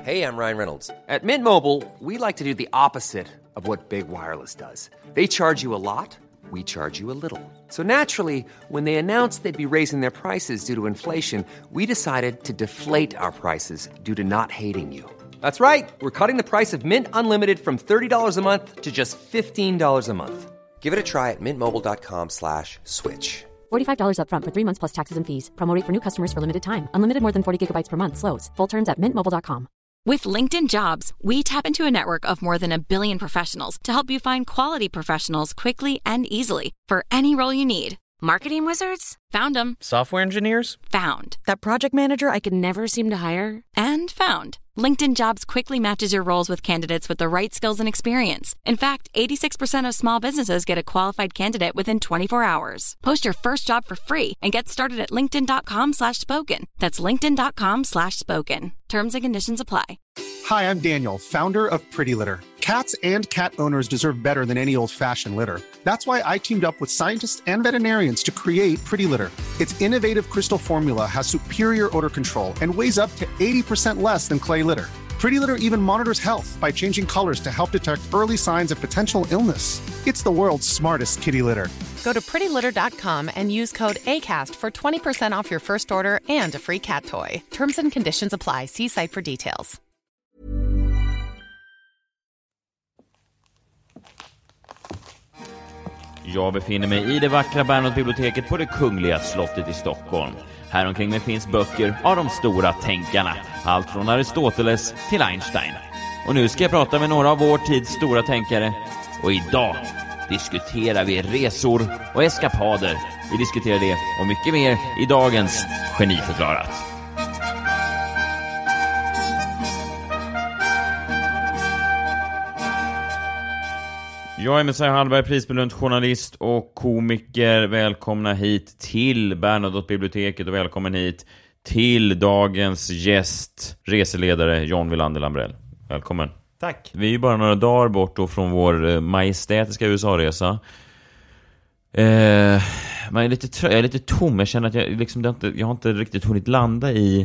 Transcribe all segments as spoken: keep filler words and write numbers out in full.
Hey, I'm Ryan Reynolds. At Mint Mobile, we like to do the opposite of what Big Wireless does. They charge you a lot, we charge you a little. So naturally, when they announced they'd be raising their prices due to inflation, we decided to deflate our prices due to not hating you. That's right. We're cutting the price of Mint Unlimited from thirty dollars a month to just fifteen dollars a month. Give it a try at mintmobile.com slash switch. forty-five dollars up front for three months plus taxes and fees. Promo rate for new customers for limited time. Unlimited more than forty gigabytes per month slows. Full terms at mint mobile dot com. With LinkedIn Jobs, we tap into a network of more than a billion professionals to help you find quality professionals quickly and easily for any role you need. Marketing wizards? Found them. Software engineers? Found. That project manager I could never seem to hire? And found. LinkedIn Jobs quickly matches your roles with candidates with the right skills and experience. In fact, eighty-six percent of small businesses get a qualified candidate within twenty-four hours. Post your first job for free and get started at linkedin.com slash spoken. That's linkedin.com slash spoken. Terms and conditions apply. Hi, I'm Daniel, founder of Pretty Litter. Cats and cat owners deserve better than any old-fashioned litter. That's why I teamed up with scientists and veterinarians to create Pretty Litter. Its innovative crystal formula has superior odor control and weighs up to eighty percent less than clay litter. Pretty Litter even monitors health by changing colors to help detect early signs of potential illness. It's the world's smartest kitty litter. Go to pretty litter dot com and use code ACAST for twenty percent off your first order and a free cat toy. Terms and conditions apply. See site for details. Jag befinner mig i det vackra Bernadottebiblioteket på det Kungliga slottet i Stockholm. Här omkring mig finns böcker av de stora tänkarna, allt från Aristoteles till Einstein. Och nu ska jag prata med några av vår tids stora tänkare. Och idag diskuterar vi resor och eskapader. Vi diskuterar det och mycket mer i dagens Geniförklarat. Jag är Messiah Hallberg, prisbelönt journalist och komiker. Välkomna hit till Bernadottebiblioteket och välkommen hit till dagens gäst, reseledare John Wilander Lambrell. Välkommen. Tack. Vi är ju bara några dagar bort då från vår majestätiska U S A-resa. Eh, man är lite trö- jag är lite tom. Jag känner att jag, liksom, inte, jag har inte riktigt hunnit landa i...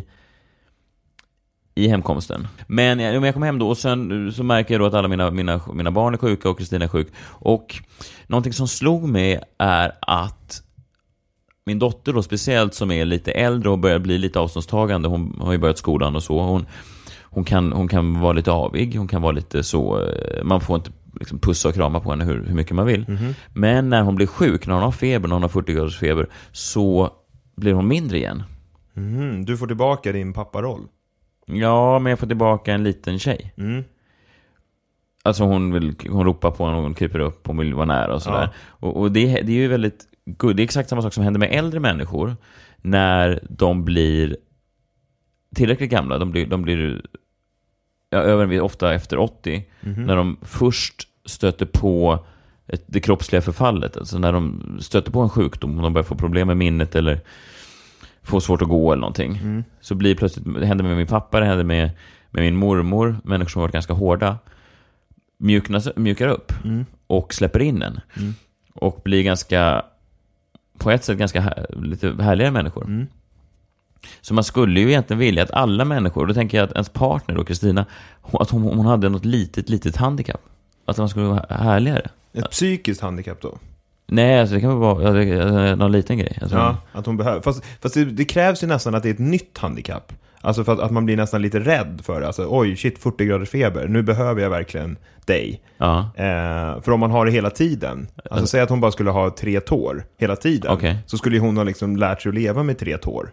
i hemkomsten. Men jag, jag kom hem då och sen så märker jag då att alla mina, mina, mina barn är sjuka och Kristina är sjuk. Och någonting som slog mig är att min dotter då, speciellt som är lite äldre och börjar bli lite avståndstagande, hon har ju börjat skolan och så, hon, hon, kan, hon kan vara lite avig, hon kan vara lite så, man får inte liksom pussa och krama på henne hur, hur mycket man vill. Mm-hmm. Men när hon blir sjuk, när hon har feber, när hon har fyrtio graders feber, så blir hon mindre igen. Mm, du får tillbaka din papparoll. Ja, men jag får tillbaka en liten tjej. Mm. Alltså hon vill, hon ropar på henne och hon kryper upp och vill vara nära och sådär. Ja. Och, och det, det är ju väldigt good. Det är exakt samma sak som händer med äldre människor när de blir tillräckligt gamla. De blir, de blir ja, över, ofta efter åttio. Mm-hmm. När de först stöter på ett, det kroppsliga förfallet. Alltså när de stöter på en sjukdom och de börjar få problem med minnet eller får svårt att gå eller någonting. Mm. Så blir plötsligt, det händer med min pappa, det händer med, med min mormor, människor som har varit ganska hårda, mjukna, mjukar upp mm. och släpper in en. Mm. Och blir ganska, på ett sätt ganska här, lite härligare människor. Mm. Så man skulle ju egentligen vilja att alla människor, och då tänker jag att ens partner då, Kristina, att hon, hon hade något litet, litet handikapp. Att man skulle vara härligare. Ett psykiskt handikapp då? Nej, alltså det kan vara ja, någon liten grej. Alltså, ja, att hon behöver. Fast, fast det, det krävs ju nästan att det är ett nytt handikapp. Alltså för att, att man blir nästan lite rädd för det. Alltså, oj, shit, fyrtio graders feber. Nu behöver jag verkligen dig. Ja. Eh, för om man har det hela tiden. Alltså, alltså säg att hon bara skulle ha tre tår hela tiden. Okay. Så skulle hon ha liksom lärt sig att leva med tre tår.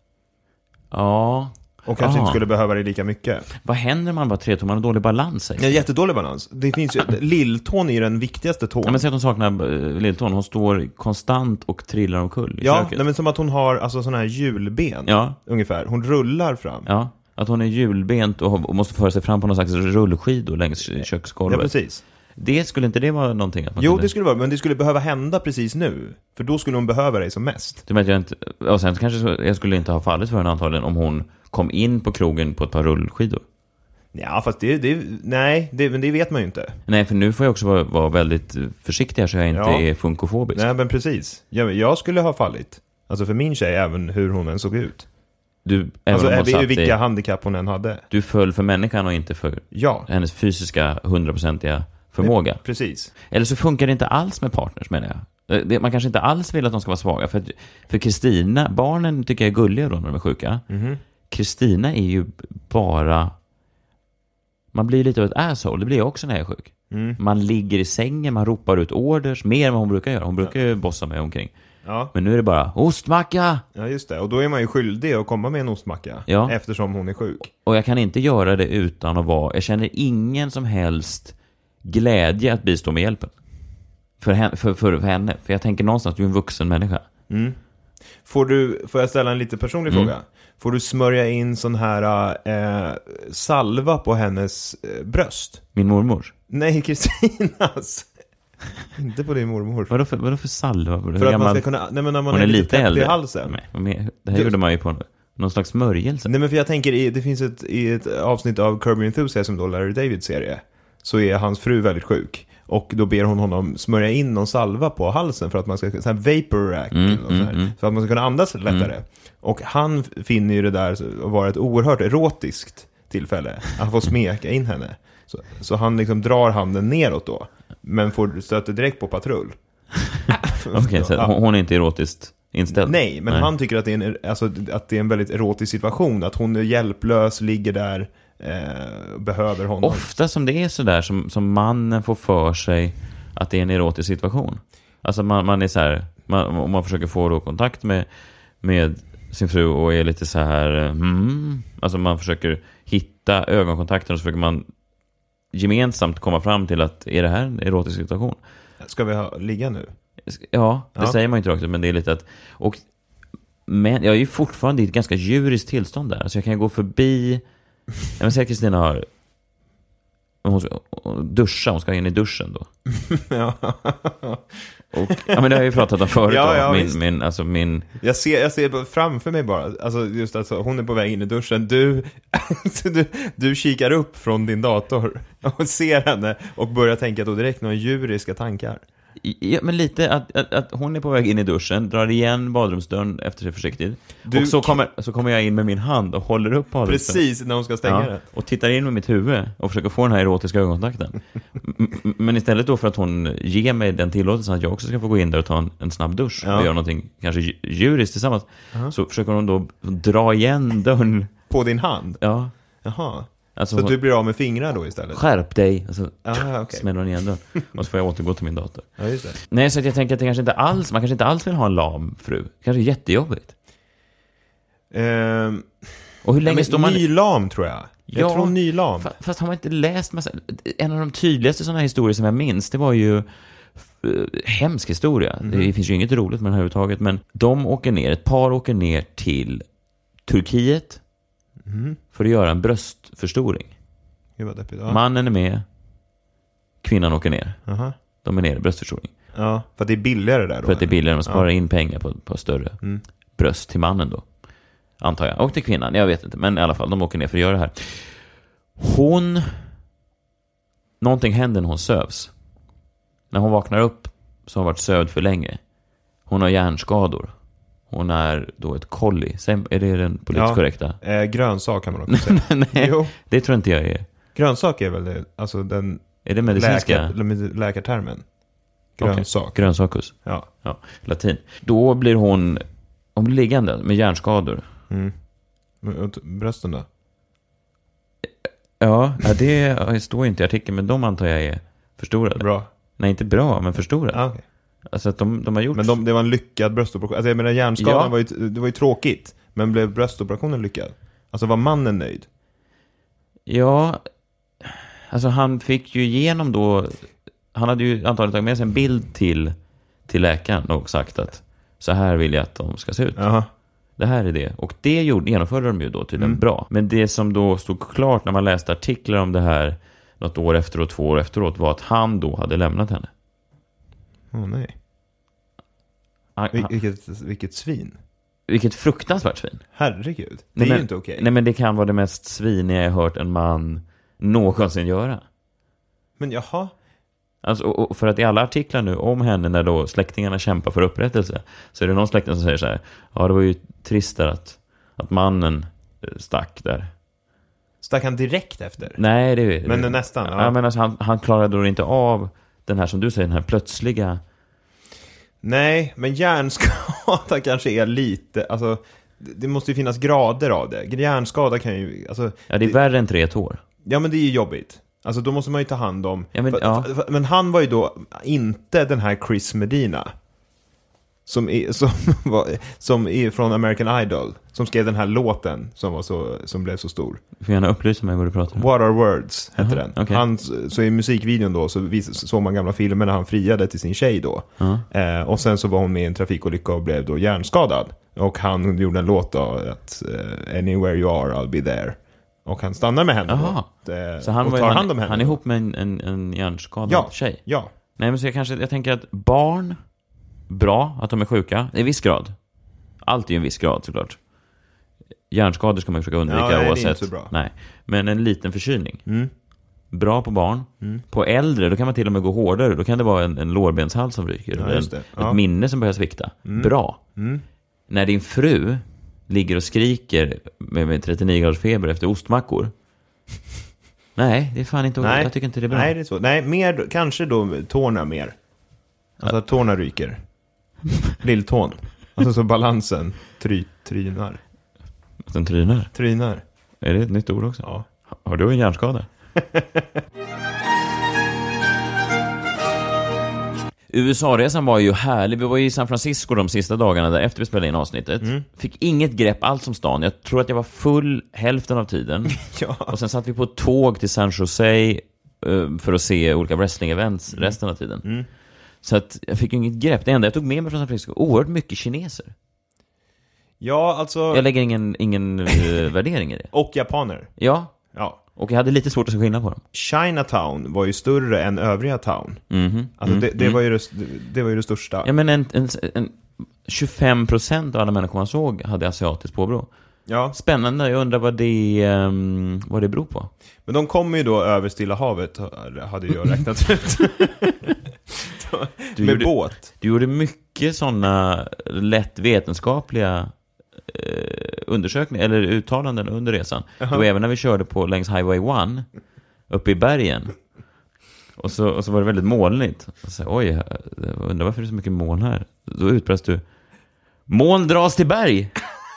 Ja. Och kanske Aha. inte skulle behöva det lika mycket. Vad händer om man bara tre tår? Man har dålig balans. Ja, jättedålig balans. Det finns ju, lilltån är ju den viktigaste tån. Ja, men säg att hon saknar uh, lilltån. Hon står konstant och trillar omkull i Ja, köket. Nej, men som att hon har alltså såna här hjulben. Ja. Ungefär. Hon rullar fram. Ja, att hon är hjulbent och, och måste föra sig fram på någon slags rullskidor längs köksgolvet. Ja, precis. Det skulle inte det vara någonting att man Jo, kunde... det skulle vara, men det skulle behöva hända precis nu. För då skulle hon behöva dig som mest. Det vet jag inte. Och sen kanske så, jag skulle inte ha fallit för henne antagligen om hon kom in på krogen på ett par rullskidor. Ja, fast det, det nej, det, men det vet man ju inte. Nej, för nu får jag också vara, vara väldigt försiktig här så jag inte ja. är funkofobisk. Nej, men precis. Jag, jag skulle ha fallit. Alltså för min tjej, även hur hon än såg ut. Du, alltså även är vilka i, handikapp hon än hade. Du föll för människan och inte för ja. hennes fysiska hundraprocentiga förmåga. Nej, precis. Eller så funkar det inte alls med partners, menar jag. Det, man kanske inte alls vill att de ska vara svaga. För, för Kristina, barnen tycker jag är gulliga då när de är sjuka. Kristina mm-hmm. är ju bara... Man blir lite av ett asshole, det blir jag också när jag är sjuk. Mm. Man ligger i sängen, man ropar ut orders mer än vad hon brukar göra. Hon brukar ju bossa mig omkring. Ja. Men nu är det bara ostmacka. Ja, just det. Och då är man ju skyldig att komma med en ostmacka. Ja. Eftersom hon är sjuk. Och jag kan inte göra det utan att vara... Jag känner ingen som helst glädje att bistå med hjälpen. För henne. För, för henne. För jag tänker någonstans att du är en vuxen människa. Mm. Får, du, får jag ställa en lite personlig mm. fråga? Får du smörja in sån här äh, salva på hennes äh, bröst? Min mormors? Nej, Kristinas. Inte på din mormor. Vadå för, vadå för salva? För att man ska kunna... Nej, men när man hon är, är lite, lite äldre i halsen. Nej, det här du... gjorde man ju på någon slags smörjelse. Nej, men för jag tänker, det finns ett, i ett avsnitt av Curb Your Enthusiasm, då Larry Davids serie, så är hans fru väldigt sjuk. Och då ber hon honom smörja in någon salva på halsen för att man ska... Sån här vapor rack. Mm, och mm, mm. För att man ska kunna andas lättare. Mm. Och han finner ju det där att vara ett oerhört erotiskt tillfälle. Att få smeka in henne. Så, så han liksom drar handen neråt då. Men får stöter direkt på patrull. Okej, okay, så ja. Hon är inte erotiskt inställd? Nej, men Nej. han tycker att det, är en, alltså, att det är en väldigt erotisk situation. Att hon är hjälplös, ligger där, eh, behöver honom. Ofta som det är så där som, som mannen får för sig att det är en erotisk situation. Alltså man, man är så här, man, man försöker få då kontakt med, med sin fru och är lite så här, hmm, alltså man försöker hitta ögonkontakten och så försöker man gemensamt komma fram till att är det här en erotisk situation? Ska vi ha, ligga nu? Ja, det ja. säger man inte rakt, men det är lite att... Och, men jag är ju fortfarande i ett ganska djuriskt tillstånd där. Alltså jag kan gå förbi... Jag vill säga att Kristina har... Hon ska duscha, hon ska in i duschen då. Ja. Och, ja, men det har jag ju pratat om förut. Ja, ja, min, min, alltså min... jag, ser, jag ser framför mig bara, alltså just alltså, hon är på väg in i duschen. Du, du, du kikar upp från din dator och ser henne och börjar tänka då direkt några djuriska tankar. Ja, men lite att, att, att hon är på väg in i duschen, drar igen badrumsdörren efter sig försiktigt. Du... Och så kommer, så kommer jag in med min hand och håller upp badrumsdörren. Precis, när hon ska stänga ja, den. Och tittar in med mitt huvud och försöker få den här erotiska ögonkontakten. M- men istället då för att hon ger mig den tillåtelsen att jag också ska få gå in där och ta en, en snabb dusch ja. och göra någonting kanske djuriskt tillsammans, uh-huh. så försöker hon då dra igen dörren. På din hand? Ja. Jaha. Alltså, så hon, du blir av med fingrar då istället? Skärp dig. Alltså, ah, okay. Smäller hon igen då. Och så får jag återgå till min dator. Ja, just det. Nej, så att jag tänker att det kanske inte alls, man kanske inte alls vill ha en lam fru. Kanske jättejobbigt. Um, och hur länge ja, står man... Ny lam tror jag. Jag ja, tror ny lam. Fast, fast har man inte läst massa... En av de tydligaste sådana här historier som jag minns, det var ju uh, hemsk historia. Mm. Det finns ju inget roligt med den här överhuvudtaget. Men de åker ner, ett par åker ner till Turkiet mm. för att göra en bröstförstoring. Ja. Mannen är med, kvinnan åker ner. Uh-huh. De är ner i bröstförstoring. Ja, för att det är billigare där då. För att det är billigare, man sparar ja. in pengar på, på större mm. bröst till mannen då. Antar jag. Och till kvinnan, jag vet inte. Men i alla fall, de åker ner för att göra det här. Hon... Någonting händer när hon sövs. När hon vaknar upp så har hon varit sövd för länge. Hon har hjärnskador. Hon är då ett kolli. Är det den politiskt ja, korrekta? Eh, grönsak kan man också säga. Nej, jo. Det tror inte jag är. Grönsak är väl det, alltså den... Är det medicinska? Läkar, läkartermen. Grönsak. Okay. Grönsakus. Ja. ja. Latin. Då blir hon, hon blir liggande med hjärnskador. Mm. Brösten då? Ja, ja, det står inte i artikeln, men de antar jag är förstorade. Bra. Nej, inte bra, men förstorade. Ah, okay. Alltså att de, de har gjort... Men de, det var en lyckad bröstoperation. Alltså jag menar, hjärnskadan ja. var ju, det var ju tråkigt. Men blev bröstoperationen lyckad? Alltså var mannen nöjd? Ja, alltså han fick ju igenom då... Han hade ju antagligen tagit med sig en bild till, till läkaren och sagt att så här vill jag att de ska se ut. Aha. Det här är det. Och det gjorde, genomförde de ju då tydligen mm. bra. Men det som då stod klart när man läste artiklar om det här något år efteråt, två år efteråt, var att han då hade lämnat henne. Åh oh, nej. Han, Vil- vilket, vilket svin. Vilket fruktansvärt svin. Herregud. Det nej, är men, ju inte okej. Okay. Nej, men det kan vara det mest sviniga jag hört en man någonsin göra. Men jaha. Alltså, och för att i alla artiklar nu om henne när då släktingarna kämpar för upprättelse, så är det någon släkting som säger så här: ja, det var ju trist där att, Att mannen stack där. Stack han direkt efter? Nej, det Men det, nästan. Ja, Ja. men alltså, han, han klarade då inte av den här, som du säger, den här plötsliga... Nej, men hjärnskada kanske är lite... Alltså, det måste ju finnas grader av det. Hjärnskada kan ju... Alltså, Ja, det är det, värre än tre tår. Ja, men det är ju jobbigt. Alltså, då måste man ju ta hand om... Ja, men, för, ja. för, för, men han var ju då inte den här Chris Medina. Som är, som, var, som är från American Idol. Som skrev den här låten som, var så, som blev så stor. Du får gärna upplysa mig vad du pratar om. What Are Words hette Jaha, den. okay. Han, så i musikvideon då så vis, såg man gamla filmer när han friade till sin tjej då. Uh-huh. Eh, och sen så var hon med i en trafikolycka och blev då hjärnskadad. Och han gjorde en låt då att uh, Anywhere you are, I'll be there. Och han stannar med henne då, eh, så han och var, tar han, hand om henne. Han är ihop med en, en, en hjärnskadad ja, tjej. Ja. Nej, men så jag kanske jag tänker att barn, bra att de är sjuka i viss grad. Allt är ju en viss grad såklart. Hjärnskador ska man försöka undvika ja, nej, oavsett. Det är inte så bra. Nej, men en liten förkylning. Mm. Bra på barn. Mm. På äldre, då kan man till och med gå hårdare. Då kan det vara en, en lårbenshals som ryker. Ja, en, ja. Ett minne som börjar svikta. Mm. Bra. Mm. När din fru ligger och skriker med, med trettionio graders feber efter ostmackor. Nej, det är fan inte. Nej. Jag tycker inte det är bra. Nej, det är så. Nej, mer, kanske då tårna mer. Alltså att tårna ryker. Lilltån. Alltså så balansen try, trynar. Att den trynar? Trynar. Är det ett nytt ord också? Ja. Har du en hjärnskada? U S A-resan var ju härlig. Vi var ju i San Francisco de sista dagarna där efter vi spelade in avsnittet. Mm. Fick inget grepp alls om stan. Jag tror att jag var full hälften av tiden. Ja. Och sen satt vi på ett tåg till San Jose uh, för att se olika wrestling-events mm. resten av tiden. Mm. Så att jag fick inget grepp. Det enda jag tog med mig från San Francisco, oerhört mycket kineser. Ja, alltså... Jag lägger ingen, ingen uh, värdering i det. Och japaner. Ja. Ja. Och jag hade lite svårt att se skillnad på dem. Chinatown var ju större än övriga town. Mm-hmm. Alltså mm. det, det, var ju det, det var ju det största. Ja, men en, en, en tjugofem procent av alla människor man såg hade asiatiskt påbrå. Ja. Spännande, jag undrar vad det, um, vad det beror på. Men de kommer ju då över Stilla havet, hade jag räknat ut. Du med gjorde, båt. Du gjorde mycket sådana lätt vetenskapliga eh, undersökningar eller uttalanden under resan. Uh-huh. Då även när vi körde på längs Highway one uppe i bergen. Och så, och så var det väldigt molnigt. Och så, oj, jag undrar varför det är så mycket moln här. Då utbrast du: moln dras till berg.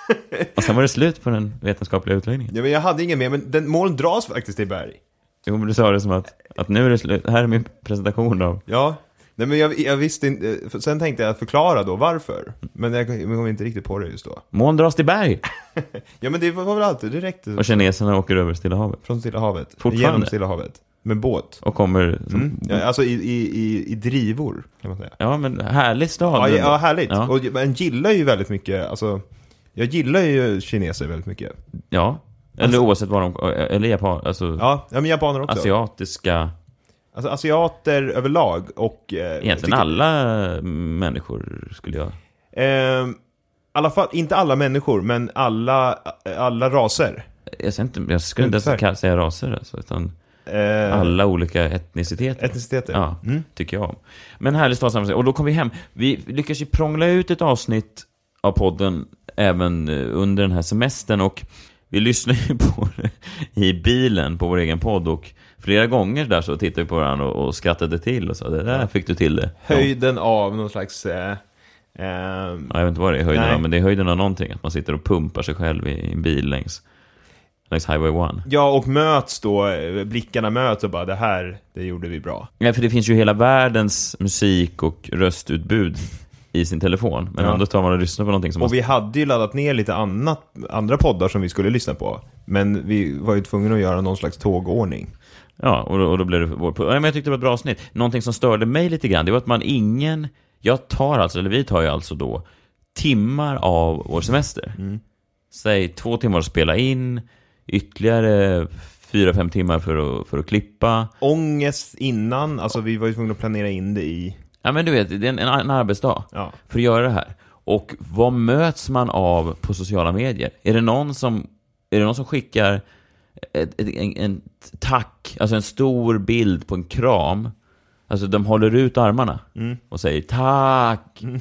Och sen var det slut på den vetenskapliga utläggningen. Ja, men jag hade ingen mer, men den moln dras faktiskt till berg. Jo, men du sa det som att, att nu är det slut. Här är min presentation av... Ja, nej, men jag, jag visste inte. Sen tänkte jag förklara då varför. Men jag kom inte riktigt på det just då. Moln dras till berg. Ja, men det var väl alltid direkt. Och kineserna åker över Stilla havet. Från Stilla havet. Fortfarande. Genom Stilla havet. Med båt. Och kommer... Som... Mm. Ja, alltså i, i, i, i drivor, kan man säga. Ja, men härlig stad. Ja, ja härligt. Ja. Och man gillar ju väldigt mycket, alltså... Jag gillar ju kineser väldigt mycket. Ja, eller alltså, oavsett vad de... Eller japan, alltså... Ja, ja, men japaner också. Asiatiska... Alltså asiater överlag och... Eh, Egentligen tycker... alla människor skulle jag... Eh, alla fall, inte alla människor, men alla, alla raser. Jag, inte, jag skulle inte ens säga raser, alltså, utan... Eh, alla olika etniciteter. Etniciteter. Ja, mm. tycker jag om. Men härligt stad samtidigt. Och då kom vi hem. Vi lyckas ju prångla ut ett avsnitt av podden även under den här semestern, och vi lyssnar ju på det i bilen på vår egen podd, och flera gånger där så tittade vi på varandra och, och skrattade till och så, det där fick du till det. Höjden av någon slags eh, eh, ja, jag vet inte vad det är höjden nej. av, men det är höjden av någonting, att man sitter och pumpar sig själv i en bil längs längs Highway one. Ja, och möts då, blickarna möts och bara, det här, det gjorde vi bra. Ja, för det finns ju hela världens musik och röstutbud i sin telefon. Men ja. Ändå tar man och lyssnar på någonting som... Och måste... vi hade ju laddat ner lite annat, andra poddar som vi skulle lyssna på. Men vi var ju tvungna att göra någon slags tågordning. Ja, och då, och då blev det vår... Ja, men jag tyckte det var ett bra avsnitt. Någonting som störde mig lite grann, det var att man ingen... Jag tar alltså, eller vi tar ju alltså då timmar av vår semester. Mm. Säg två timmar att spela in, ytterligare fyra, fem timmar för att, för att klippa. Ångest innan, alltså vi var ju tvungna att planera in det i... Ja, men du vet, det är en, en arbetsdag ja. för att göra det här. Och vad möts man av på sociala medier? Är det någon som, är det någon som skickar ett, ett, en, en tack, alltså en stor bild på en kram? Alltså de håller ut armarna mm. och säger tack. Mm.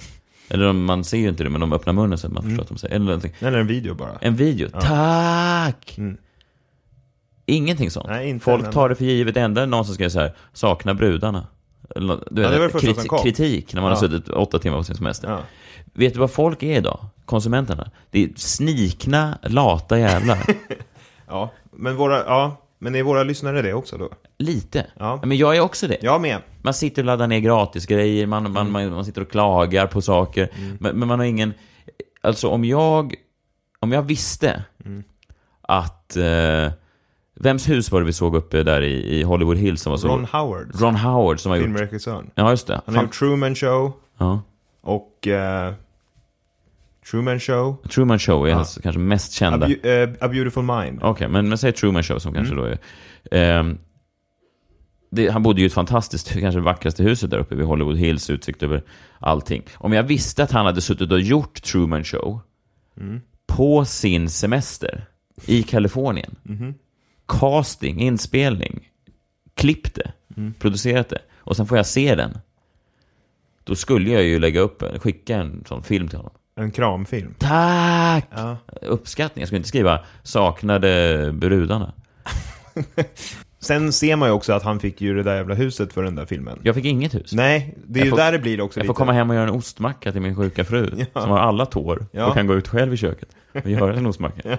Eller man ser ju inte det, men de öppnar munnen så att man mm. förstår att de säger. Eller, någonting. Eller en video bara. En video. Ja. Tack! Mm. Ingenting sånt. Nej, inte folk tar det för givet. Enda någon som ska så här, sakna brudarna. Eller, du vet, ja, kriti- kritik när man ja. har suttit åtta timmar på sin semester. Ja. Vet du vad folk är idag? Konsumenterna. Det är snikna, lata jävlar. Ja, men våra... Ja. Men är våra lyssnare det också då? Lite. Ja. Men jag är också det. Jag med. Man sitter och laddar ner gratis grejer. Man, mm. man, man, man sitter och klagar på saker. Mm. Men, men man har ingen... Alltså om jag... Om jag visste mm. att... Eh, vems hus var det vi såg uppe där i, i Hollywood Hills som var så... Ron Howard. Ron Howard som har gjort... Filmregissören. Ja, just det. Han har gjort Truman Show. Ja. Och... Eh, Truman Show. Truman Show är ja. hans kanske mest kända. A, bu- uh, A Beautiful Mind. Okej, okay, men, men säg Truman Show som kanske mm. då är... Um, det, han bodde ju i ett fantastiskt, kanske vackraste huset där uppe vid Hollywood Hills, utsikt över allting. Om jag visste att han hade suttit och gjort Truman Show mm. på sin semester i Kalifornien. Mm. Casting, inspelning, klippte, mm. producerat det. Och sen får jag se den. Då skulle jag ju lägga upp, skicka en sån film till honom. En kramfilm. Tack! Ja. Uppskattning. Jag skulle inte skriva saknade brudarna. Sen ser man ju också att han fick ju det där jävla huset för den där filmen. Jag fick inget hus. Nej, det är jag ju får, där det blir också Jag lite. får komma hem och göra en ostmacka till min sjuka fru. Ja. Som har alla tår. Ja. Och kan gå ut själv i köket och göra en ostmacka.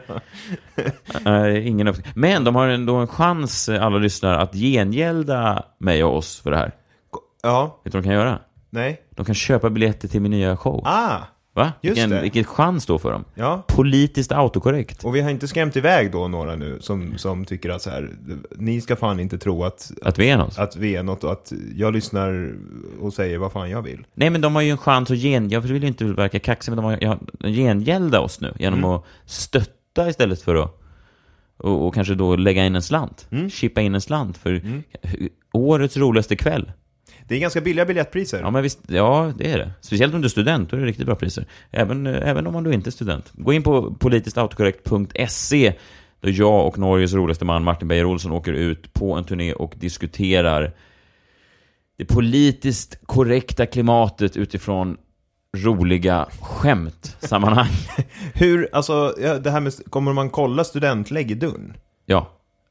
Ja. äh, ingen uppskattning. Men de har ändå en chans, alla lyssnare, att gengälda mig och oss för det här. Ja. Vet du vad de kan göra? Nej. De kan köpa biljetter till min nya show. Ah! Va? Just vilken, det. vilken chans då för dem. Ja. Politiskt autokorrekt. Och vi har inte skrämt iväg då några nu som, som tycker att så här, ni ska fan inte tro att, att, att vi är något. Att vi är något och att jag lyssnar och säger vad fan jag vill. Nej, men de har ju en chans att gen... Jag vill ju inte verka kaxig, men de har ja, gengälda oss nu genom mm. att stötta istället för att och, och kanske då lägga in en slant. Mm. Chippa in en slant för mm. årets roligaste kväll. Det är ganska billiga biljettpriser. Ja, men visst, ja, det är det. Speciellt om du är student, då är det riktigt bra priser. Även, även om man då inte är student. Gå in på politiskt autokorrekt punkt se då jag och Norges roligaste man Martin Beyer-Olsson åker ut på en turné och diskuterar det politiskt korrekta klimatet utifrån roliga skämt sammanhang. Hur, alltså, ja, det här med, kommer man kolla studentlägg i dörren? Ja.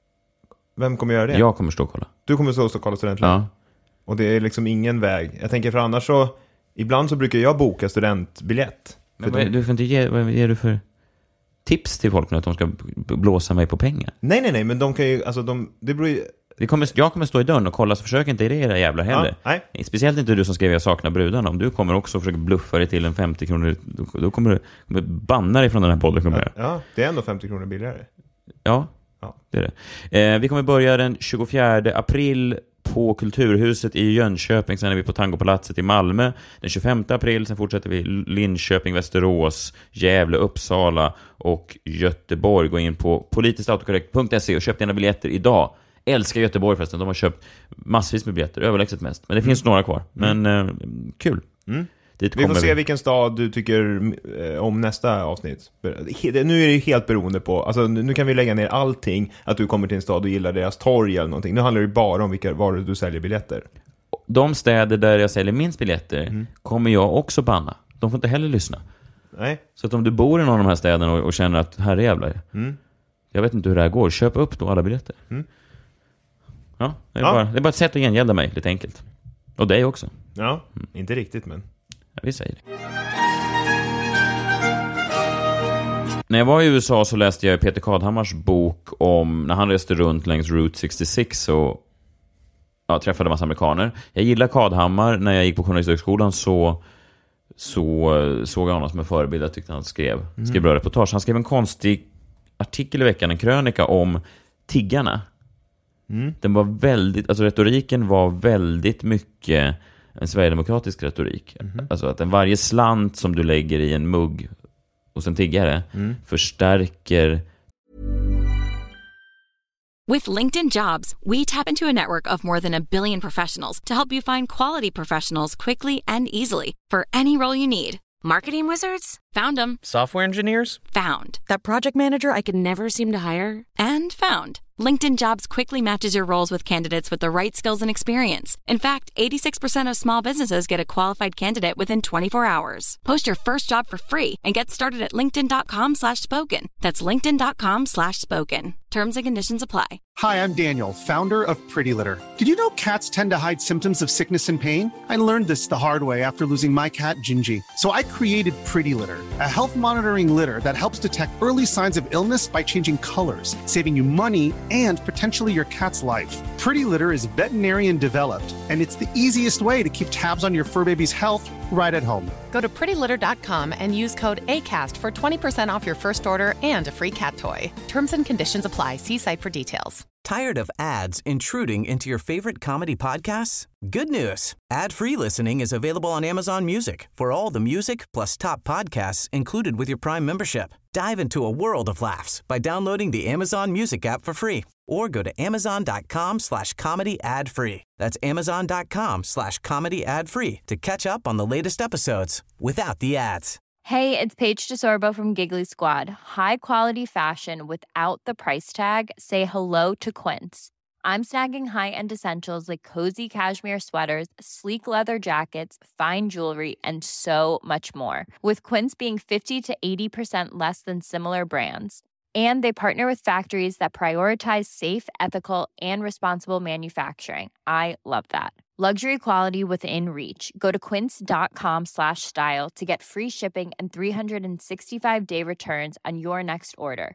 Vem kommer göra det? Jag kommer stå och kolla. Du kommer stå och kolla studentlägg? Ja. Och det är liksom ingen väg. Jag tänker för annars så... Ibland så brukar jag boka studentbiljett. Men vad, de... Du får inte ge... Vad ger du för tips till folk nu att de ska blåsa mig på pengar? Nej, nej, nej. Men de kan ju... Alltså de... Det beror ju... Det kommer, jag kommer stå i dörren och kolla, så försök inte i det era jävla heller. Ja, nej. Speciellt inte du som skrev jag saknar brudarna. Om du kommer också och försöker bluffa dig till en femtio kronor, då, då kommer du kommer banna dig från den här podden. Kommer ja, ja, det är ändå femtio kronor billigare. Ja, ja. Det är det. Eh, vi kommer börja den tjugofjärde april på Kulturhuset i Jönköping. Sen är vi på Tangopalatset i Malmö den tjugofemte april. Sen fortsätter vi Linköping, Västerås, Gävle, Uppsala och Göteborg. Gå in på politiskt autokorrekt punkt se och köp dina biljetter idag. Älskar Göteborg förresten. De har köpt massvis med biljetter, överlägset mest. Men det finns mm. några kvar. Men mm. eh, kul. Mm. Vi får se vi. vilken stad du tycker eh, om nästa avsnitt. Nu är det helt beroende på, alltså nu kan vi lägga ner allting att du kommer till en stad och gillar deras torg eller någonting. Nu handlar det bara om vilka var du säljer biljetter. De städer där jag säljer minst biljetter mm. kommer jag också banna. De får inte heller lyssna. Nej. Så att om du bor i någon av de här städerna och, och känner att här är jävlar. Mm. Jag vet inte hur det här går. Köp upp då alla biljetter. Mm. Ja, det är, ja. Bara, det är bara ett sätt att gengälda mig, lite enkelt. Och dig också. Ja, mm. inte riktigt men... Ja, vi säger det. När jag var i U S A så läste jag Peter Kadhammars bok om när han reste runt längs Route sextiosex och ja, träffade en massa amerikaner. Jag gillar Kadhammar. När jag gick på journalisthögskolan så, så såg jag honom som en förebild. Jag tyckte han skrev, mm. skrev bra reportage. Han skrev en konstig artikel i veckan, en krönika om tiggarna. Mm. Den var väldigt, alltså retoriken var väldigt mycket en sverigedemokratisk retorik. Mm. Alltså att en varje slant som du lägger i en mugg hos en tiggare mm. förstärker. With LinkedIn Jobs, we tap into a network of more than a billion professionals to help you find quality professionals quickly and easily for any role you need. Marketing wizards? Found them. Software engineers? Found. That project manager I could never seem to hire? And found. LinkedIn Jobs quickly matches your roles with candidates with the right skills and experience. In fact, eighty-six percent of small businesses get a qualified candidate within twenty-four hours. Post your first job for free and get started at linkedin.com slash spoken. That's linkedin.com slash spoken. Terms and conditions apply. Hi, I'm Daniel, founder of Pretty Litter. Did you know cats tend to hide symptoms of sickness and pain? I learned this the hard way after losing my cat, Gingy. So I created Pretty Litter, a health monitoring litter that helps detect early signs of illness by changing colors, saving you money and potentially your cat's life. Pretty Litter is veterinarian developed, and it's the easiest way to keep tabs on your fur baby's health right at home. Go to pretty litter dot com and use code ACAST for twenty percent off your first order and a free cat toy. Terms and conditions apply. See site for details. Tired of ads intruding into your favorite comedy podcasts? Good news. Ad-free listening is available on Amazon Music for all the music plus top podcasts included with your Prime membership. Dive into a world of laughs by downloading the Amazon Music app for free or go to amazon.com slash comedy ad free. That's amazon.com slash comedy ad free to catch up on the latest episodes without the ads. Hey, it's Paige DeSorbo from Giggly Squad. High quality fashion without the price tag. Say hello to Quince. I'm snagging high-end essentials like cozy cashmere sweaters, sleek leather jackets, fine jewelry, and so much more. With Quince being fifty to eighty percent less than similar brands. And they partner with factories that prioritize safe, ethical, and responsible manufacturing. I love that. Luxury quality within reach. Go to quince.com slash style to get free shipping and three sixty-five day returns on your next order.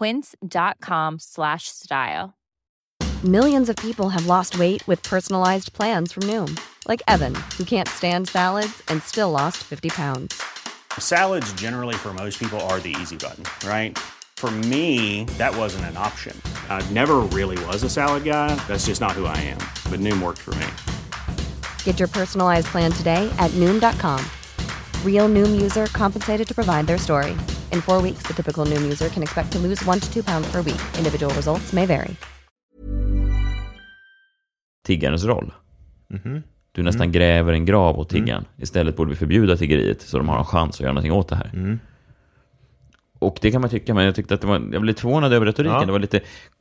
Quince.com slash style. Millions of people have lost weight with personalized plans from Noom. Like Evan, who can't stand salads and still lost fifty pounds. Salads generally for most people are the easy button, right? For me, that wasn't an option. I never really was a salad guy. That's just not who I am. But Noom worked for me. Get your personalized plan today at Noom dot com. Real Noom user compensated to provide their story. In four weeks, the typical Noom user can expect to lose one to two pounds per week. Individual results may vary. Tiggarens roll. Mm-hmm. Du nästan mm. gräver en grav åt tiggan. Mm. Istället borde vi förbjuda tiggeriet så de har en chans att göra någonting åt det här. Mm. Och det kan man tycka, men jag tyckte att det var, jag blev lite förvånad över retoriken. Ja. Det var lite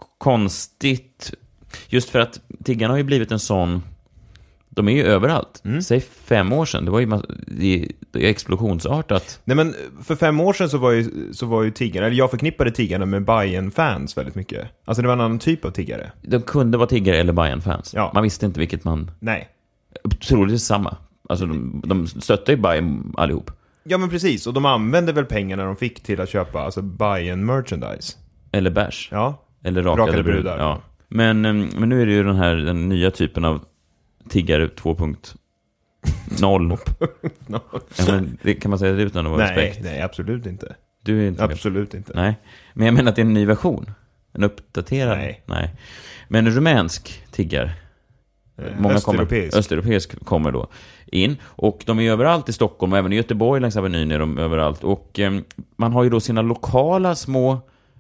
konstigt. Just för att tiggarna har ju blivit en sån... De är ju överallt. Mm. Säg fem år sedan. Det var ju det, det är explosionsartat. Nej, men för fem år sedan så var ju, så var ju tiggarna... Eller jag förknippade tiggarna med Bayern-fans väldigt mycket. Alltså det var en annan typ av tiggare. De kunde vara tiggare eller Bayern-fans. Ja. Man visste inte vilket man... Nej. Troligtvis samma. Alltså de, de stötte ju Bayern allihop. Ja, men precis. Och de använde väl pengarna de fick till att köpa alltså Bayern-merchandise. Eller bärs. Ja. Eller rakade, rakade brudar. brudar. Ja. Men, men nu är det ju den här den nya typen av tiggare två punkt noll. Ja, men det kan man säga det utan att vara nej, respekt. Nej, absolut inte. Du är inte absolut med. Inte. Nej. Men jag menar att det är en ny version. En uppdaterad. Nej. Nej. Men en rumänsk tiggar. Eh, Många östeuropeisk. Kommer, östeuropeisk kommer då in. Och de är överallt i Stockholm och även i Göteborg längs Avenyn är de överallt. Och eh, man har ju då sina lokala små...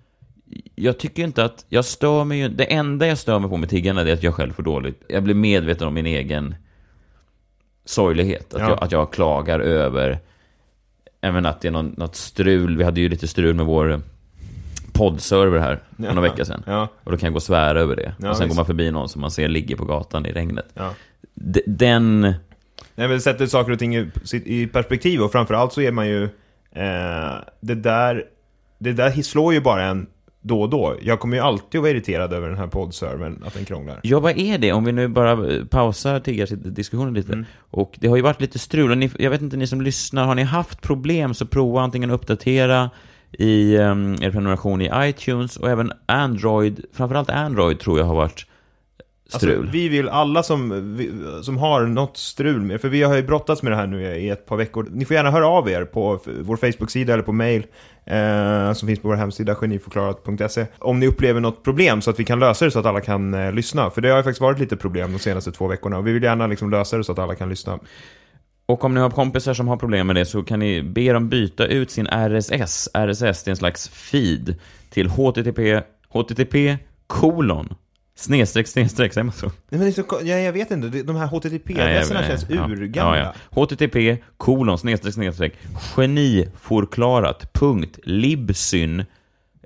Jag tycker inte att... Jag stör mig ju... Det enda jag stör mig på med tiggarna är att jag själv får dåligt. Jag blir medveten om min egen sorglighet. Att, ja. jag, att jag klagar över... Även att det är någon, något strul. Vi hade ju lite strul med vår poddserver här för ja. några veckor sedan. Ja. Och då kan jag gå och svära över det. Ja, och sen visst. Går man förbi någon som man ser ligger på gatan i regnet. Ja. D- den... Nej, men det sätter saker och ting i, i perspektiv. Och framförallt så är man ju... Eh, det där... Det där slår ju bara en då och då. Jag kommer ju alltid att vara irriterad över den här poddservern, att den krånglar. Ja, vad är det? Om vi nu bara pausar tiggardiskussionen lite. Mm. Och det har ju varit lite strul. Ni, jag vet inte, ni som lyssnar, har ni haft problem så prova antingen uppdatera i um, er prenumeration i iTunes och även Android. Framförallt Android tror jag har varit strul. Alltså, vi vill alla som, vi, som har något strul med, för vi har ju brottats med det här nu i ett par veckor. Ni får gärna höra av er på vår Facebook-sida eller på mail eh, som finns på vår hemsida geniförklarat punkt se om ni upplever något problem så att vi kan lösa det så att alla kan eh, lyssna. För det har ju faktiskt varit lite problem de senaste två veckorna och vi vill gärna liksom lösa det så att alla kan lyssna. Och om ni har kompisar som har problem med det så kan ni be dem byta ut sin R S S. R S S är en slags feed till http http kolon snedstreck snedstreck säger man så. Nej, men det är så ja, jag vet inte, de här H T T P-adresserna känns ja, urgamla. Ja, ja. http kolon snedstreck snedstreck geniforklarat punkt libsyn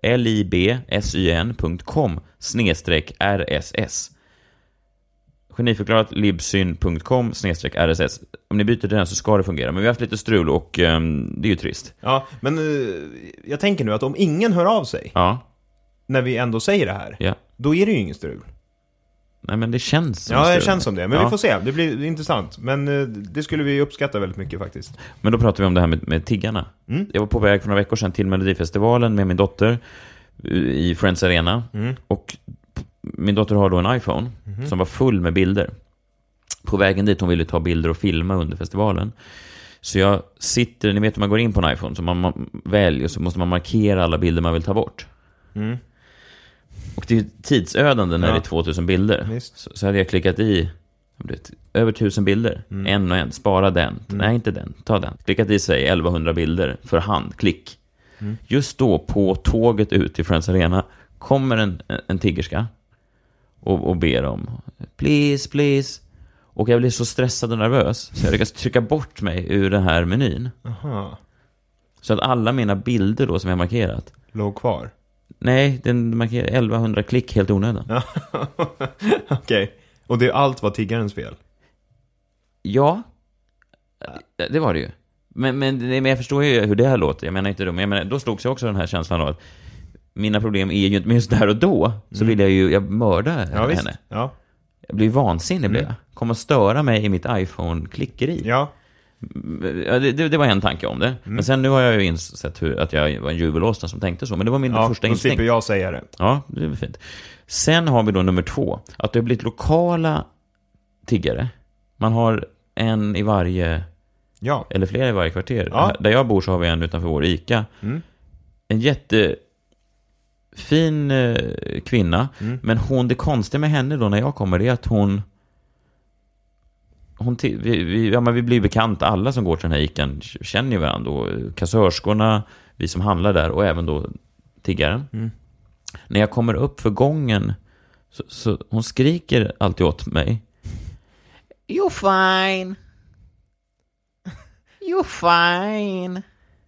libsyn punkt com snedstreck rss. Geniförklarat libsyn punkt com snedstreck rss. Om ni byter till den så ska det fungera. Men vi har haft lite strul och um, det är ju trist. Ja, men uh, jag tänker nu att om ingen hör av sig ja. när vi ändå säger det här, ja. då är det ju ingen strul. Nej, men det känns som Ja, strul. det känns som det. Men ja. vi får se. Det blir intressant. Men uh, det skulle vi uppskatta väldigt mycket faktiskt. Men då pratar vi om det här med, med tiggarna. Mm. Jag var på väg för några veckor sedan till Melodifestivalen med min dotter i Friends Arena. Mm. Och min dotter har då en iPhone mm. som var full med bilder. På vägen dit hon ville ta bilder och filma under festivalen. Så jag sitter, ni vet hur man går in på en iPhone, så man, man väljer, så måste man markera alla bilder man vill ta bort. Mm. Och det är tidsödande när ja. det är tvåtusen bilder. Så, så hade jag klickat i vet, över tusen bilder. Mm. En och en, spara den. Mm. Nej, inte den, ta den. Klickat i sig elvahundra bilder för hand, klick. Mm. Just då på tåget ut till Friends Arena kommer en, en tiggerska och, och ber om please, please. Och jag blir så stressad och nervös så jag lyckas trycka bort mig ur den här menyn. Aha. Så att alla mina bilder då som jag markerat låg kvar. Nej, den markerar elvahundra klick helt onödan. Okej. Okay. Och det är allt var tiggarens fel? Ja. Det var det ju. Men, men, men jag förstår ju hur det här låter. Jag menar inte då, men jag menar, då slogs jag också den här känslan av att mina problem är ju inte minst där och då. Så mm. vill jag ju jag mörda ja, henne. Visst. Ja. Jag blir vansinnig, blir jag. Mm. Kommer att störa mig i mitt iPhone-klickeri. Ja. Ja, det, det var en tanke om det. Mm. Men sen nu har jag ju insett hur, att jag var en jubelåsna som tänkte så. Men det var min ja, första instinkt. Ja, då slipper jag säga det. Ja, det är fint. Sen har vi då nummer två. Att det har blivit lokala tiggare. Man har en i varje... Ja. Eller flera i varje kvarter. Ja. Där jag bor så har vi en utanför vår ICA. Mm. En jättefin eh, kvinna. Mm. Men hon, det konstiga med henne då när jag kommer är att hon... Hon t- vi, vi, ja, men vi blir bekanta, alla som går till den här ICAn känner ju varandra då, kassörskorna, vi som handlar där och även då tiggaren. Mm. När jag kommer upp för gången så, så hon skriker alltid åt mig. You're fine. You're fine.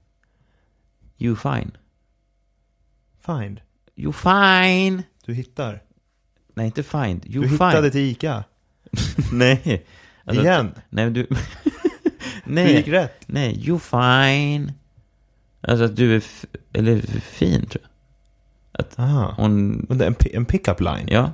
You fine. Find. You fine. Du hittar. Nej, inte find. You du fine. hittade till ICA. Nej. Alltså, igen? Nej, du... nej, du gick rätt. Nej, you fine. Alltså att du är f- eller fin, tror jag. Att Aha. hon... En, en pick-up line? Ja.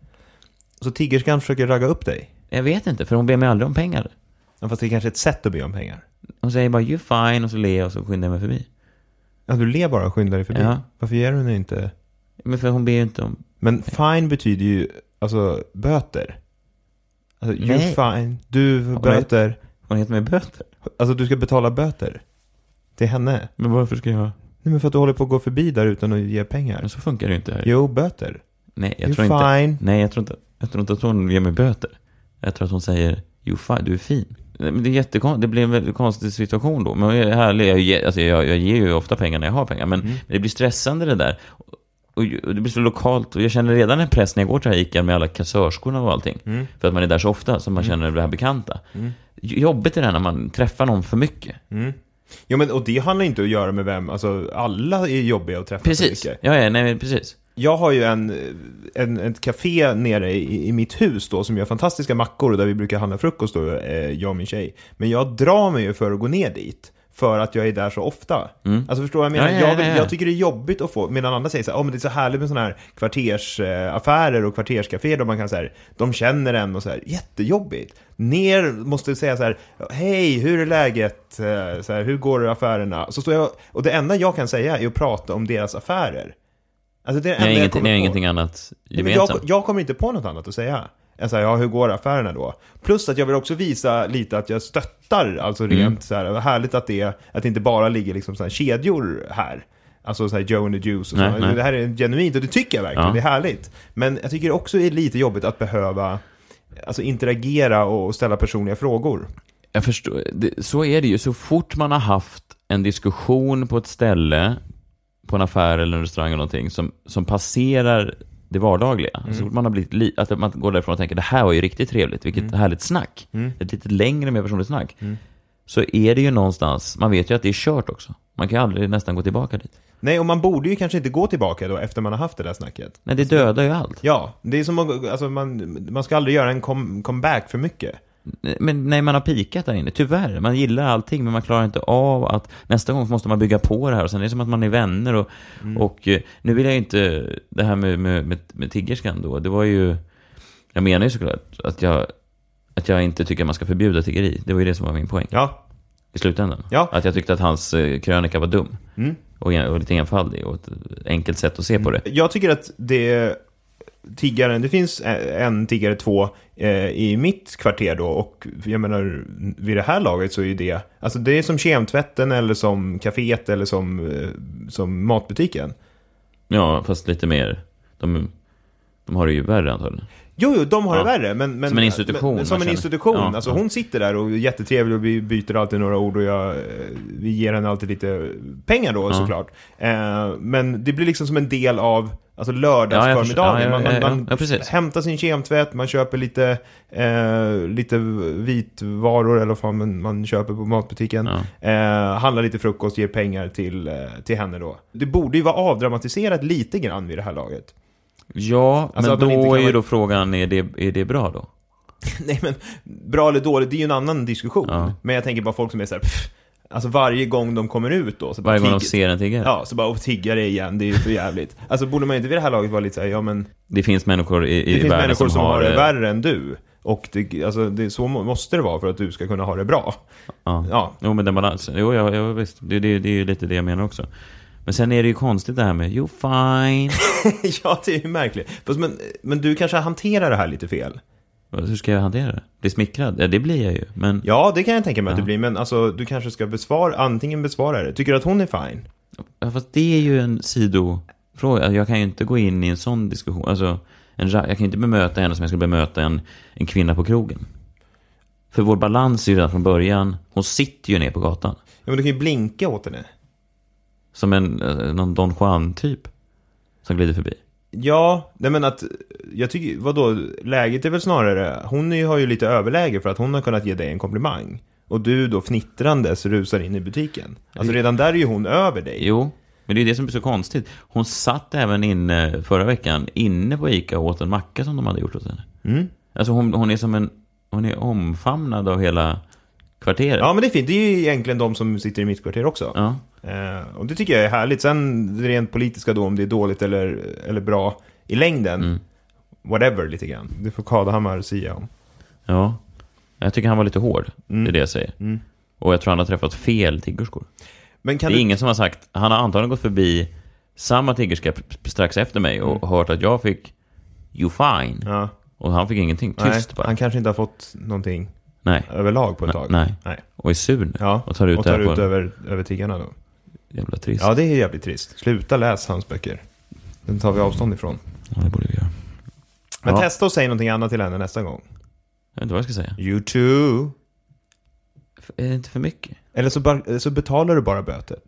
Så tiggerskan försöker ragga upp dig? Jag vet inte, för hon ber mig aldrig om pengar. Ja, fast det är kanske ett sätt att be om pengar. Hon säger bara, you fine, och så ler jag och så skyndar jag mig förbi. Ja, du ler bara och skyndar dig förbi? Ja. Varför ger hon inte... Men för hon ber ju inte om... Men fine betyder ju, alltså, böter. Alltså, you fine, du böter. Hon heter mig böter. Alltså, du ska betala böter till henne. Men varför ska jag... Nej, men för att du håller på att gå förbi där utan att ge pengar. Men så funkar det ju inte här. Jo, böter. Nej, jag you tror inte... fine. Nej, jag tror inte, jag tror inte att hon ger mig böter. Jag tror att hon säger, you fine, du är fin. Men det är jättekonstigt, det blir en väldigt konstig situation då. Men jag, här, jag, alltså jag, jag ger ju ofta pengar när jag har pengar. Men mm. det blir stressande det där. Och det blir så lokalt. Och jag känner redan en press när jag går till ICA med alla kassörskorna och allting. Mm. För att man är där så ofta som man mm. känner det här bekanta. Mm. Jobbigt är det när man träffar någon för mycket. Mm. Jo, men och det handlar inte att göra med vem. Alltså, alla är jobbiga att träffa precis. för mycket. Ja, ja, nej, precis. Jag har ju en, en, ett café nere i, i mitt hus då som gör fantastiska mackor där vi brukar handla frukost då, eh, jag och min tjej. Men jag drar mig ju för att gå ner dit. För att jag är där så ofta. Mm. Alltså förstår jag menar? Ja, ja, ja, ja. Jag, jag tycker det är jobbigt att få, medan andra säger så här, oh, men det är så härligt med såna här kvartersaffärer och kvarterscaféer där man kan så här, de känner en och så här, jättejobbigt. Ner måste säga så här, hej, hur är läget? Så här, hur går affärerna? Så står jag, och det enda jag kan säga är att prata om deras affärer. Alltså det är det enda jag ingenting, jag ingenting annat gemensamt. Jag, jag kommer inte på något annat att säga. Jag säger, ja, hur går affärerna då? Plus att jag vill också visa lite att jag stöttar, alltså rent mm. så här, vad härligt att det, att det inte bara ligger liksom så här kedjor här. Alltså så här Joe and the Juice och nej, nej. Det här är genuint och det tycker jag verkligen, ja. Det är härligt. Men jag tycker också det är lite jobbigt att behöva alltså interagera och ställa personliga frågor. Jag förstår, det, så är det ju. Så fort man har haft en diskussion på ett ställe, på en affär eller en restaurang eller någonting som, som passerar det vardagliga. Mm. Så fort man har blivit li- att man går därifrån och tänker, det här var ju riktigt trevligt, vilket mm. härligt snack. Mm. Ett lite längre, mer personligt snack. Mm. så är det ju någonstans, man vet ju att det är kört också. Man kan ju aldrig nästan gå tillbaka dit. Nej, och man borde ju kanske inte gå tillbaka då efter man har haft det där snacket. Nej, det dödar ju allt. Ja, det är som alltså man, man ska aldrig göra en com- comeback för mycket. Men nej, man har pikat där inne, tyvärr. Man gillar allting, men man klarar inte av att nästa gång måste man bygga på det här. Och sen är det som att man är vänner. Och, mm. och nu vill jag inte, det här med, med, med, med tiggerskan då, det var ju, jag menar ju såklart att jag, att jag inte tycker att man ska förbjuda tiggeri. Det var ju det som var min poäng. Ja. I slutändan. Ja. Att jag tyckte att hans krönika var dum. Mm. Och, och lite enfaldig och ett enkelt sätt att se på det. Jag tycker att det tiggaren, det finns en tiggare två eh, i mitt kvarter då, och jag menar vid det här laget så är det, alltså det är som kemtvätten eller som kaféet eller som, eh, som matbutiken. Ja, fast lite mer, de, de har det ju värre antagligen. Jo, jo, de har ja. det värre, men, men som en institution. Men, som en institution. Ja, alltså ja. Hon sitter där och är jättetrevlig och vi byter alltid några ord och jag, vi ger henne alltid lite pengar då, ja. såklart. Eh, men det blir liksom som en del av alltså lördagsförmiddagen. Ja, ja, ja, ja, man man ja, hämtar sin kemtvätt, man köper lite, eh, lite vitvaror eller vad man, man köper på matbutiken. Ja. Eh, handlar lite frukost, ger pengar till, till henne då. Det borde ju vara avdramatiserat lite grann vid det här laget. Ja, alltså men då är ju vara... då frågan, är det, är det bra då? Nej, men bra eller dåligt, det är ju en annan diskussion. Ja. Men jag tänker bara folk som är så här, pff, alltså varje gång de kommer ut då så varje gång tigg... de ser en tiggare. Ja, så bara, och tiggare igen, det är ju för jävligt. Alltså borde man inte vid det här laget vara lite så här, ja men det finns människor i, i det finns världen människor som, som har det det värre än du. Och det, alltså, det, så måste det vara för att du ska kunna ha det bra. Ja, ja. Jo, men den balansen, jo, ja, ja, visst, det, det, det är ju lite det jag menar också. Men sen är det ju konstigt det här med you fine. Ja, det är ju märkligt. Fast, men, men du kanske hanterar det här lite fel. Hur ska jag hantera det? Bli smickrad? Ja, det blir jag ju. Men... Ja, det kan jag tänka mig att ja. du blir. Men alltså, du kanske ska besvara, antingen besvara det. Tycker du att hon är fine? Ja, fast det är ju en sidofråga. Jag kan ju inte gå in i en sån diskussion. Alltså, en, jag kan ju inte bemöta henne som jag skulle bemöta en, en kvinna på krogen. För vår balans är ju redan från början. Hon sitter ju ner på gatan. Ja, men du kan ju blinka åt henne. Som en någon Don Juan-typ som glider förbi. Ja, nej men att jag tycker, vadå, läget är väl snarare, hon är, har ju lite överläge för att hon har kunnat ge dig en komplimang. Och du då fnittrandes rusar in i butiken. Alltså redan där är ju hon över dig. Jo, men det är det som är så konstigt. Hon satt även inne förra veckan inne på Ica och åt en macka som de hade gjort åt henne. Mm. Alltså hon, hon är som en, hon är omfamnad av hela kvarteret. Ja, men det är fint. Det är ju egentligen de som sitter i mitt kvarter också. Ja. Eh, och det tycker jag är härligt. Sen det rent politiska då, om det är dåligt eller, eller bra i längden. Mm. Whatever lite grann. Det får Kadahammar säga om. Ja, jag tycker han var lite hård. Mm. Det är det jag säger. Mm. Och jag tror han har träffat fel tiggerskor. Men kan det är du... ingen som har sagt, han har antagligen gått förbi samma tiggerska strax efter mig och mm. hört att jag fick you fine. Ja. Och han fick ingenting, tyst Nej, bara. Han kanske inte har fått någonting Nej. överlag på ett Nej. tag. Nej. Nej. Och är sur ja. och tar ut, och tar ut på... över, över tiggarna då. Jävla trist. Ja, det är jävligt trist. Sluta läs hans böcker. Den tar vi avstånd ifrån. Ja, det borde vi göra. Men ja. testa och säg någonting annat till henne nästa gång. Jag vet inte vad jag ska säga. You too. Är det inte för mycket? Eller så, bar- så betalar du bara böter.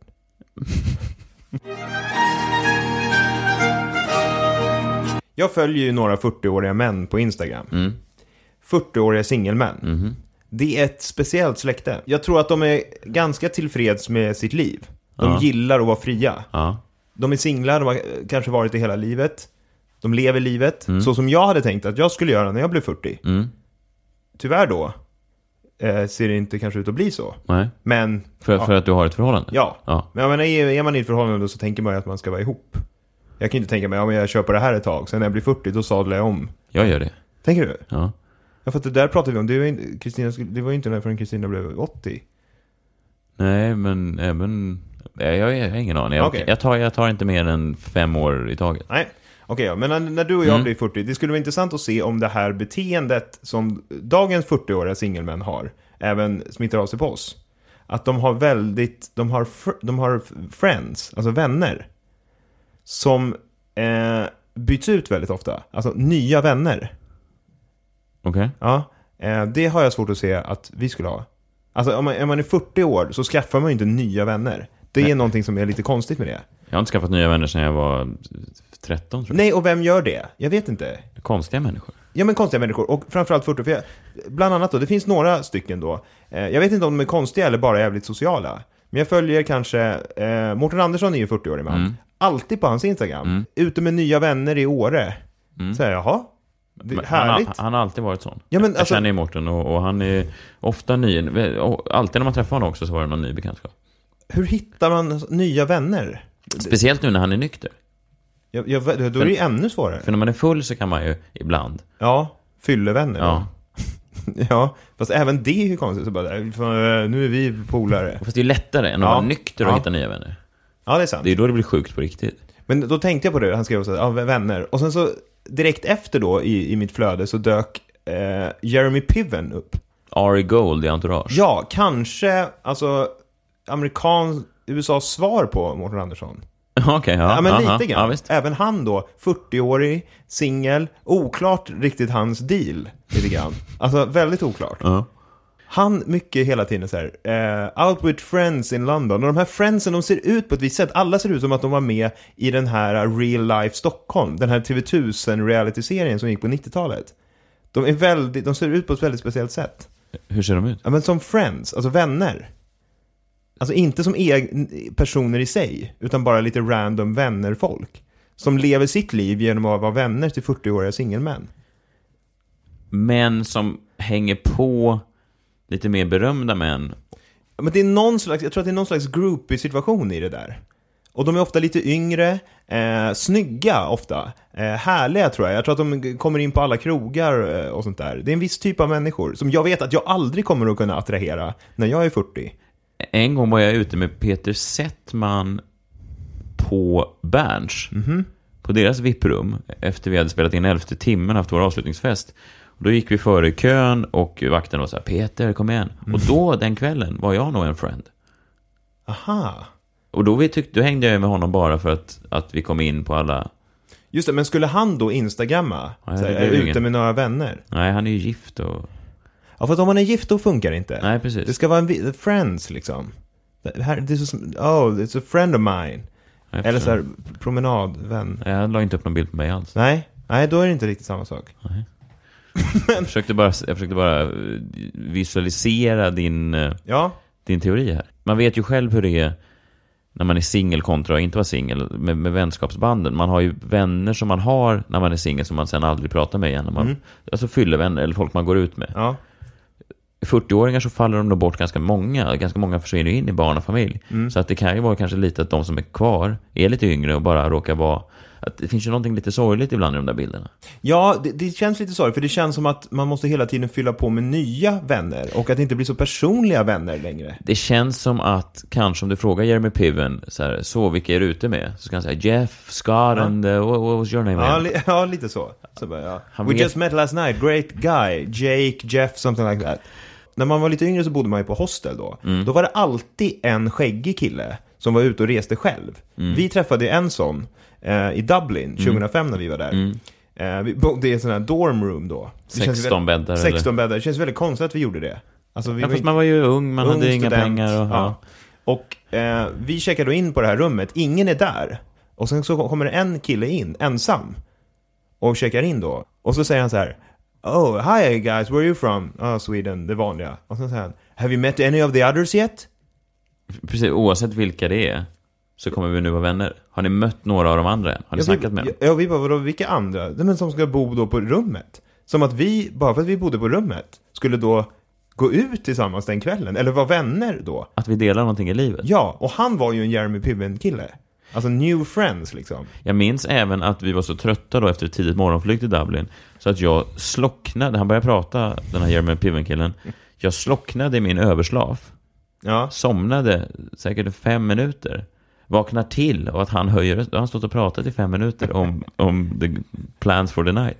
Jag följer ju några fyrtioåriga män på Instagram. Mm. fyrtioåriga singelmän. Mm. Det är ett speciellt släkte. Jag tror att de är ganska tillfreds med sitt liv. De ja. gillar att vara fria. Ja. De är singlar, de har kanske varit det hela livet. De lever livet. Mm. Så som jag hade tänkt att jag skulle göra när jag blev fyrtio. Mm. Tyvärr då eh, ser det inte kanske ut att bli så. Nej. Men, för, ja. för att du har ett förhållande? Ja. ja. Men jag menar, är man i ett förhållande så tänker man ju att man ska vara ihop. Jag kan inte tänka mig, ja, men jag kör på det här ett tag. Sen när jag blir fyrtio, då sadlar jag om. Jag gör det. Tänker du? Ja. Ja, för att det där pratade vi om. Det var, in, Kristina, det var ju inte när förrän Kristina blev åttio. Nej, men även... Jag, jag, jag har ingen aning. Jag, okay. jag, tar, jag tar inte mer än fem år i taget. Nej, okej. Okay, ja. Men när, när du och jag mm. blir fyrtio, det skulle vara intressant att se om det här beteendet som dagens fyrtioåriga singelmän har även smittar av sig på oss. Att de har väldigt... De har, fr, de har friends, alltså vänner, som eh, byts ut väldigt ofta. Alltså nya vänner. Okej. Okay. Ja, eh, det har jag svårt att se att vi skulle ha. Alltså om man, om man är fyrtio år så skaffar man ju inte nya vänner. Det är Nej. någonting som är lite konstigt med det. Jag har inte skaffat nya vänner sedan jag var tretton, tror jag. Nej, och vem gör det? Jag vet inte. Konstiga människor. Ja, men konstiga människor. Och framförallt fyrtio. För jag, bland annat då, det finns några stycken då. Eh, jag vet inte om de är konstiga eller bara jävligt sociala. Men jag följer kanske... Eh, Mårten Andersson är ju fyrtio-årig man. Mm. Alltid på hans Instagram. Mm. Ute med nya vänner i Åre. Mm. Så jag, jaha. Det är härligt. Han, han har alltid varit sån. Ja, men, jag alltså, känner ju Mårten och, och han är ofta ny. Alltid när man träffar honom också så var det någon ny bekantskap. Hur hittar man nya vänner? Speciellt nu när han är nykter. Ja, ja, då är det ju ännu svårare. För när man är full så kan man ju ibland. Ja, fyllevänner. Ja. Ja, fast även det är ju konstigt. Så bara, nu är vi polare. Fast det är lättare än att ja. vara nykter och ja. hitta nya vänner. Ja, det är sant. Det är då det blir sjukt på riktigt. Men då tänkte jag på det, han skrev så ja, vänner. Och sen så direkt efter då i, i mitt flöde så dök eh, Jeremy Piven upp. Ari Gold i Entourage. Ja, kanske alltså amerikan U S A:s svar på Mårten Andersson. Okej, okay, ja. Ja, men aha, lite grann. Ja, visst. Även han då, fyrtio-årig, singel, oklart riktigt hans deal, lite grann. Alltså väldigt oklart. Uh-huh. Han mycket hela tiden så här, uh, out with friends in London. Och de här friendsen, de ser ut på ett visst sätt. Alla ser ut som att de var med i den här Real Life Stockholm. Den här T V tusen reality-serien som gick på nittiotalet. De är väldigt, de ser ut på ett väldigt speciellt sätt. Hur ser de ut? Ja, men som friends, alltså vänner. Alltså inte som eg- personer i sig, utan bara lite random vänner folk. Som lever sitt liv genom att vara vänner till fyrtio-åriga singelmän. Men som hänger på lite mer berömda män. Men det är någon slags, jag tror att det är någon slags groupie-situation i det där. Och de är ofta lite yngre, eh, snygga ofta, eh, härliga tror jag. Jag tror att de kommer in på alla krogar eh, och sånt där. Det är en viss typ av människor som jag vet att jag aldrig kommer att kunna attrahera när jag är fyrtio. En gång var jag ute med Peter Settman på Berns. Mm-hmm. På deras V I P-rum. Efter vi hade spelat in elfte timmen, haft vår avslutningsfest. Och då gick vi före i kön och vakten var så här, Peter, kom igen. Mm. Och då, den kvällen, var jag nog en friend. Aha. Och då, vi tyckte, då hängde jag med honom bara för att, att vi kom in på alla... Just det, men skulle han då instagramma? Ja, så här, är ute ingen... med några vänner? Nej, han är ju gift och... Ja, för att om man är gift då funkar det inte. Nej, precis. Det ska vara en friends liksom. Det här, det är så, oh, it's a friend of mine. Eller så här, promenadvän. Jag la inte upp någon bild på mig alls. Nej, nej, då är det inte riktigt samma sak. Nej. jag, försökte bara, jag försökte bara visualisera din, ja. din teori här. Man vet ju själv hur det är när man är singel kontra att inte vara singel med, med vänskapsbanden. Man har ju vänner som man har när man är singel som man sen aldrig pratar med igen. När man, mm. Alltså fyller vänner eller folk man går ut med. Ja. fyrtio-åringar så faller de då bort ganska många. Ganska många försvinner in i barn och familj. Mm. Så att det kan ju vara kanske lite att de som är kvar är lite yngre och bara råkar vara... Att det finns ju någonting lite sorgligt ibland i de där bilderna. Ja, det, det känns lite sorgligt. För det känns som att man måste hela tiden fylla på med nya vänner. Och att det inte blir så personliga vänner längre. Det känns som att, kanske om du frågar Jeremy Piven så, här, så vilka är du ute med? Så ska han säga Jeff, Scott ja. and uh, what, what was your name? Ja, li- ja lite så, så bara, ja. We vet... just met last night, great guy, Jake, Jeff, something like that. När man var lite yngre så bodde man ju på hostel då. Mm. Då var det alltid en skäggig kille som var ute och reste själv. Mm. Vi träffade en sån eh, i Dublin tjugohundrafem mm. när vi var där. Mm. Eh, vi bodde i en sån här dorm room då. sexton bäddar. sexton bäddar. Det känns väldigt konstigt att vi gjorde det. Alltså, vi ja, var fast man var ju ung, man ung hade inga student, pengar. Och, ja. och eh, vi checkade då in på det här rummet. Ingen är där. Och sen så kommer det en kille in, ensam. Och checkar in då. Och så säger han så här: Oh, hi guys, where are you from? Oh, Sweden, det vanliga. Och sen säger han, have you met any of the others yet? Precis, oavsett vilka det är så kommer vi nu vara vänner. Har ni mött några av de andra än? Har ni ja, snackat vi, med dem? Ja, vi bara, vadå, vilka andra? Men som ska bo då på rummet. Som att vi, bara för att vi bodde på rummet, skulle då gå ut tillsammans den kvällen. Eller vara vänner då. Att vi delar någonting i livet. Ja, och han var ju en Jeremy Piven-kille. Alltså new friends liksom. Jag minns även att vi var så trötta då efter ett tidigt morgonflyg till Dublin. Så att jag slocknade, han började prata, den här Jeremy Piven-killen. Jag slocknade i min överslaf. Ja. Somnade säkert fem minuter. Vaknar till och att han höjer, då har han stått och pratat i fem minuter om, om the plans for the night.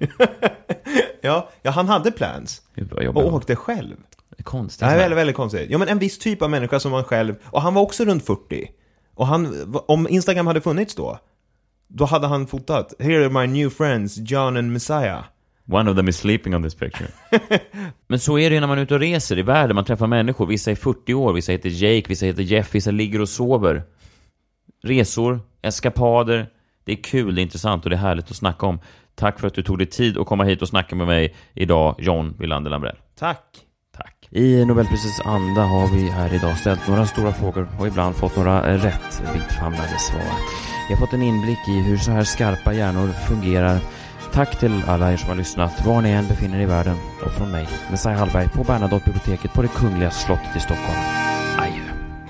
ja, ja, han hade plans. Och åkte själv. Det är konstigt. Det är väldigt, väldigt konstigt. Ja, men en viss typ av människa som man själv, och han var också runt fyrtio. Och han, om Instagram hade funnits då, då hade han fotat: Here are my new friends, John and Messiah. One of them is sleeping on this picture. Men så är det ju när man är ute och reser i världen. Man träffar människor, vissa är fyrtio år, vissa heter Jake, vissa heter Jeff, vissa ligger och sover. Resor, eskapader, det är kul, det är intressant och det är härligt att snacka om. Tack för att du tog dig tid att komma hit och snacka med mig idag, John Wilander Lambrell. Tack. Tack. I Nobelprisets anda har vi här idag ställt några stora frågor och ibland fått några rätt vittfamlade svar. Vi har fått en inblick i hur så här skarpa hjärnor fungerar. Tack till alla er som har lyssnat, var ni än befinner er i världen. Och från mig, Messiah Hallberg på Bernadotte-biblioteket på det Kungliga slottet i Stockholm. Adjö.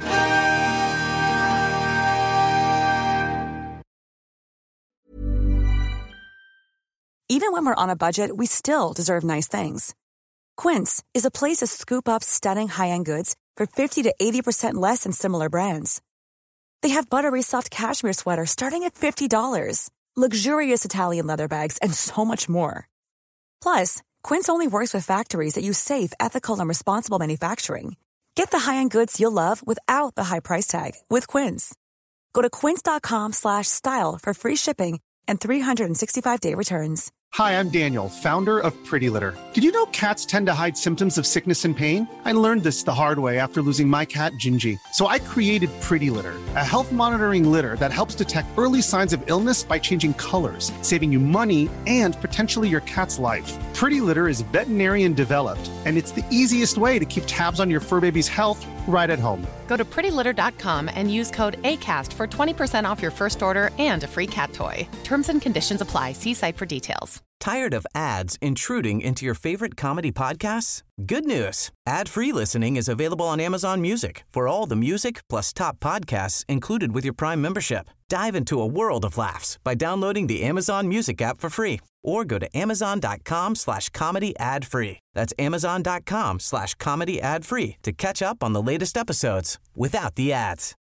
Even when we're on a budget, we still deserve nice things. Quince is a place to scoop up stunning high-end goods for fifty to eighty percent less than similar brands. They have buttery soft cashmere sweaters starting at fifty dollars, luxurious Italian leather bags, and so much more. Plus, Quince only works with factories that use safe, ethical, and responsible manufacturing. Get the high-end goods you'll love without the high price tag with Quince. Go to quince.com slash style for free shipping and three sixty-five day returns. Hi, I'm Daniel, founder of Pretty Litter. Did you know cats tend to hide symptoms of sickness and pain? I learned this the hard way after losing my cat, Gingy. So I created Pretty Litter, a health monitoring litter that helps detect early signs of illness by changing colors, saving you money and potentially your cat's life. Pretty Litter is veterinarian developed, and it's the easiest way to keep tabs on your fur baby's health right at home. Go to pretty litter dot com and use code ACAST for twenty percent off your first order and a free cat toy. Terms and conditions apply. See site for details. Tired of ads intruding into your favorite comedy podcasts? Good news. Ad-free listening is available on Amazon Music for all the music plus top podcasts included with your Prime membership. Dive into a world of laughs by downloading the Amazon Music app for free or go to amazon.com slash comedy ad free. That's amazon.com slash comedy ad free to catch up on the latest episodes without the ads.